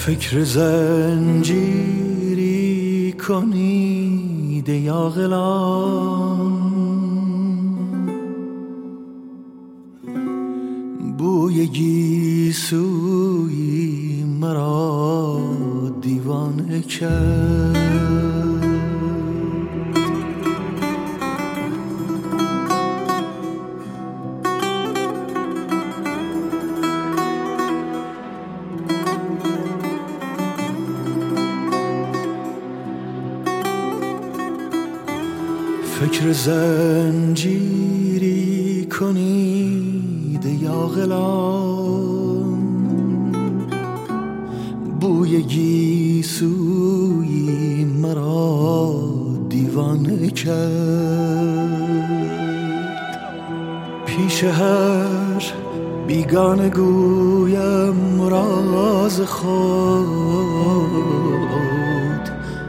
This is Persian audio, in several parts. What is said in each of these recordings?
فکر زنجیری کنید ای عاقلان، بوی گیسویی مرا دیوانه کرد. فکر زنجیری کنید ای عاقلان، بوی گیسویی مرا دیوانه کرد. پیش هر بیگانه گویم راز خود،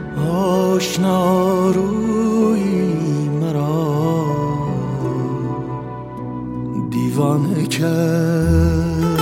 آشنا روی دیوانه کرد.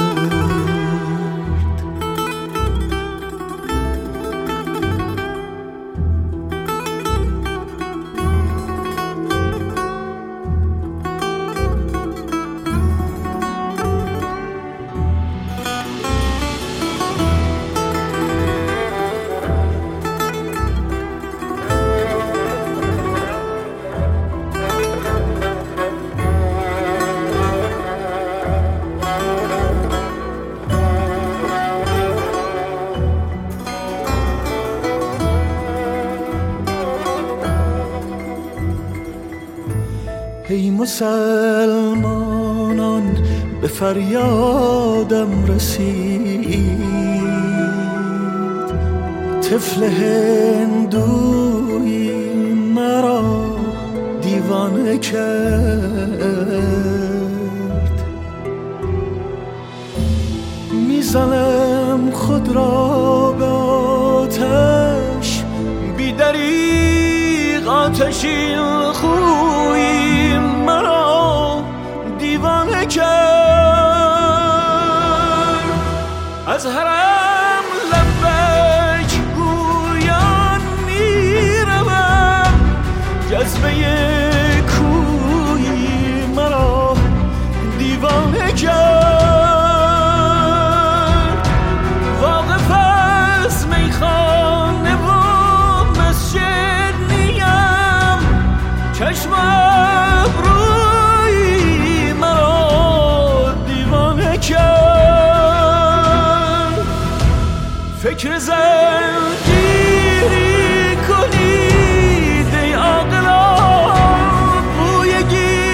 ای مسلمانان به فریادم رسید، طفل هندویی مرا دیوانه کرد. میزنم خود را به آتش، بی دریغ آتشی خویی مرا دیوانه کرد. از حرم لبیک گویان میروم، جذبه کویی مرا دیوانه کرد. واقف از میخانه و مسجد نیم، چشم ابرویی مرا دیوانه کرد. فکر زنجیری کنید ای عاقلان، بوی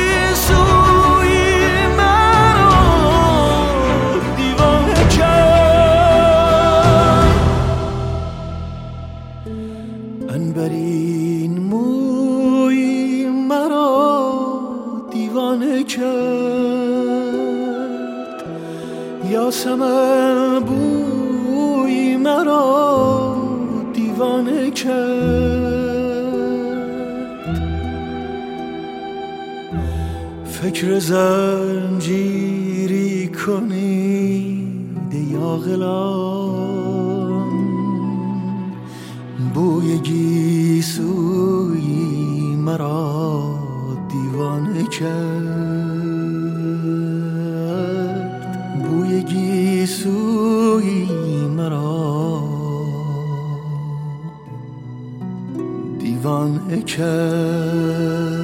گیسویی مرا دیوانه کرد. عنبرین موی مرا دیوانه کرد. یاسمن بوی مرا دیوانه کرد. فکر زنجیری کنید ای عاقلان، بوی گیسویی مرا دیوانه کرد. بوی گیسویی مرا دیوانه کرد.